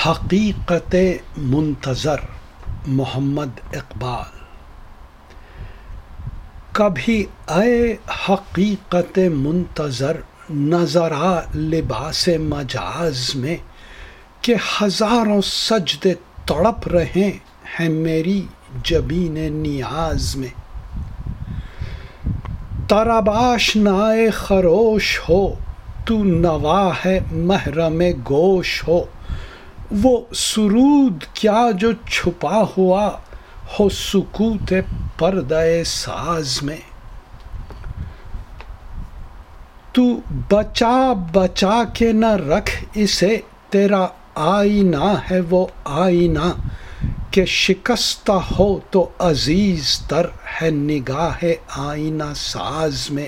حقیقت منتظر محمد اقبال۔ کبھی اے حقیقت منتظر نظر آ لباس مجاز میں، کہ ہزاروں سجدے تڑپ رہے ہیں میری جبین نیاز میں۔ طرب آشنائے خروش ہو تو نوا ہے محرم گوش ہو، وہ سرود کیا جو چھپا ہوا ہو سکوت پردہ ساز میں۔ تو بچا بچا کے نہ رکھ اسے، تیرا آئینہ ہے وہ آئینہ، کہ شکستہ ہو تو عزیز تر ہے نگاہ آئینہ ساز میں۔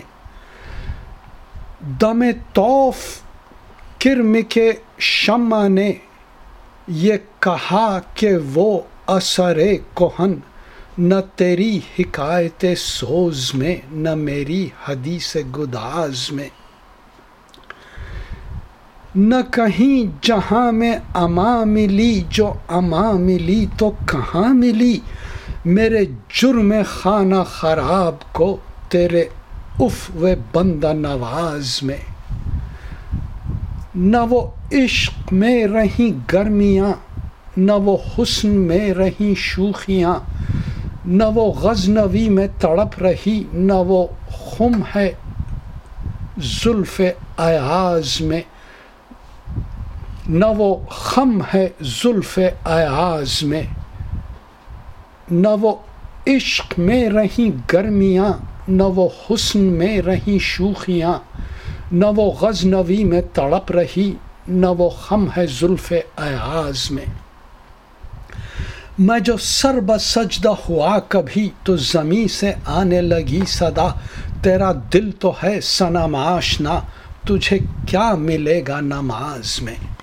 دم طوف کرم کے شمع نے یہ کہا کہ وہ اثر کہن، نہ تیری حکایت سوز میں نہ میری حدیث گداز میں۔ نہ کہیں جہاں میں اما ملی، جو اما ملی تو کہاں ملی، میرے جرم خانہ خراب کو تیرے عفو بندہ نواز میں۔ نہ وہ عشق میں رہیں گرمیاں، نہ وہ حسن میں رہیں شوخیاں، نہ وہ غزنوی میں تڑپ رہی، نہ وہ خم ہے زلف ایاز میں، نہ وہ خم ہے زلف ایاز میں۔ نہ وہ عشق میں رہیں گرمیاں، نہ وہ حسن میں رہیں شوخیاں، نہ وہ غزنوی میں تڑپ رہی، نہ وہ خم ہے زلف ایاز میں۔ میں جو سر بسجدہ ہوا کبھی، تو زمیں سے آنے لگی صدا، تیرا دل تو ہے صنم آشنا، تجھے کیا ملے گا نماز میں۔